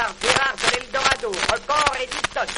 Gérard de l'Eldorado, record Edison.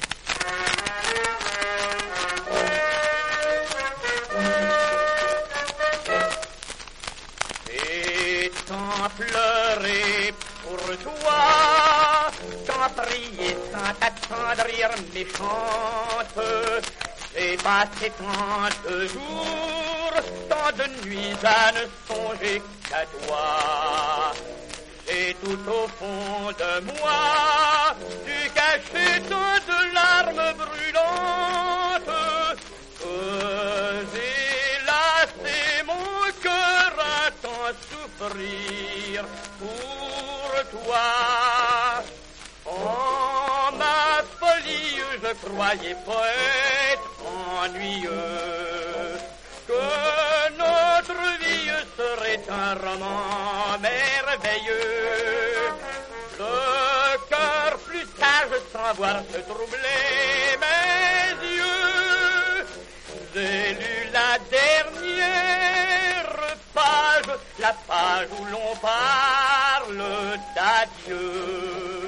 Et tant pleurer pour toi, tant prier sans t'attendrir méchante, j'ai passé tant de jours, tant de nuits à ne songer qu'à toi. Et tout au fond de moi, tu cachais tant de larmes brûlantes, que j'ai lassé mon cœur à tant souffrir pour toi. En ma folie, je croyais poète ennuyeux, que notre vie serait un roman merveilleux. Le cœur plus sage sans voir se troubler mes yeux. J'ai lu la dernière page, la page où l'on parle d'adieu.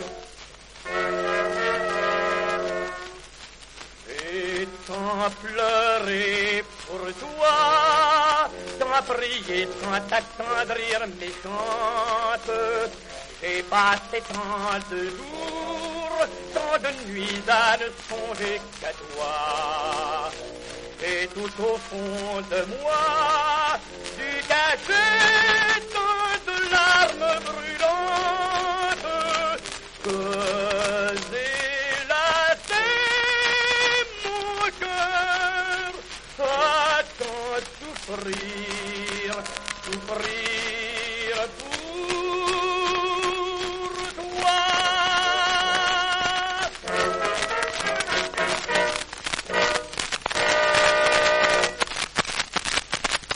Et tant pleurer pour toi, tant prier, tant t'attendrir méchante, j'ai passé tant de jours, tant de nuits à ne songer qu'à toi. Et tout au fond de moi, tu cachais